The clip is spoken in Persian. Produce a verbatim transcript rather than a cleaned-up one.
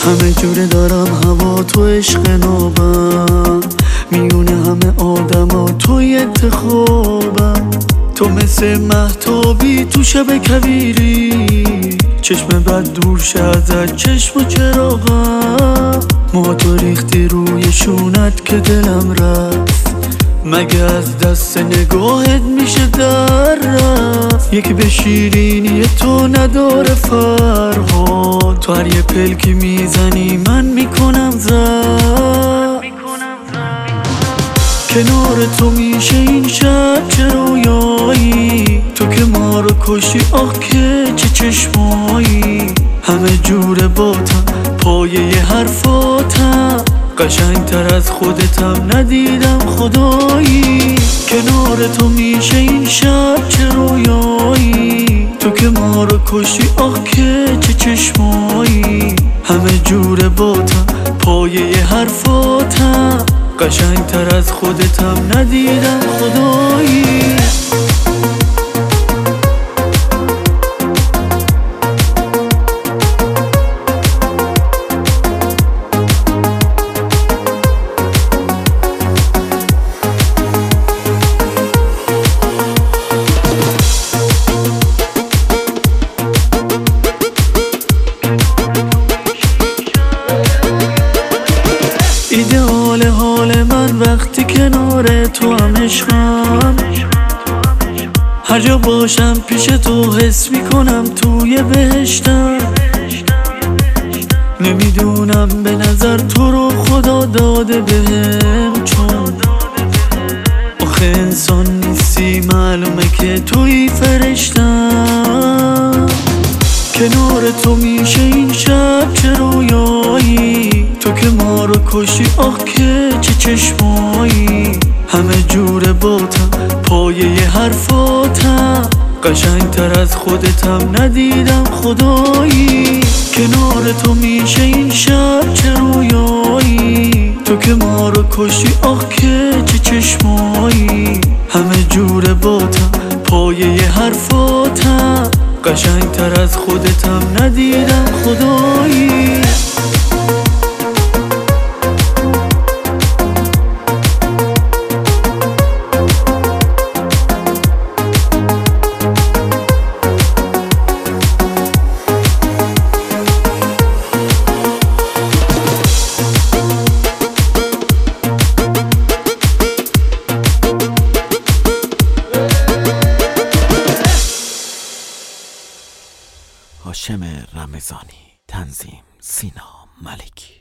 همه جوره دارم هوا تو عشق نابم، میونه همه آدم ها توی انتخابم. تو مثل مهتابی تو شب کویری، چشم بد دور شه ازت چشم و چراغم. ما تو ریختی روی شونت که دلم رفت، مگه از دست نگاهت میشه در رفت. یک به شیرینی تو نداره فرهاد، تو هر یه پلکی میزنی من میکنم زد. کنار تو میشه این شب چه رویایی، تو که ما رو کشی آخ که چه چشمایی. همه جور باتم پایه ی حرفاتم، قشنگ تر از خودتم ندیدم خدایی. کنار تو میشه این شب چه رویایی، تو که ما رو کشی آخ که چه چشمایی. همه جور باتم پایه ی حرفاتم، قشنگ تر از خودتم ندیدم خدایی. ایدئال حال من وقتی کنار تو هم عشقم، هر جا باشم پیش تو حس میکنم توی بهشتم. نمیدونم به نظر تو رو خدا داده بهم، چون آخه انسان نیستی معلومه که توی فرشتم. کنار تو میشه این شب چه رویایی، تو که ما رو کشی آخ که چه چشمایی. همه جور باتم پایه ی حرفاتم، قشنگ تر از خودتم ندیدم خدایی. کنار تو میشه این شب چه رویایی، تو که ما رو کشی آخ که چه چشمایی. همه جور باتم پایه ی حرفاتم، قشنگ تر از خودتم ندیدم خدایی. هاشم رمضانی، تنظیم سینا ملکی.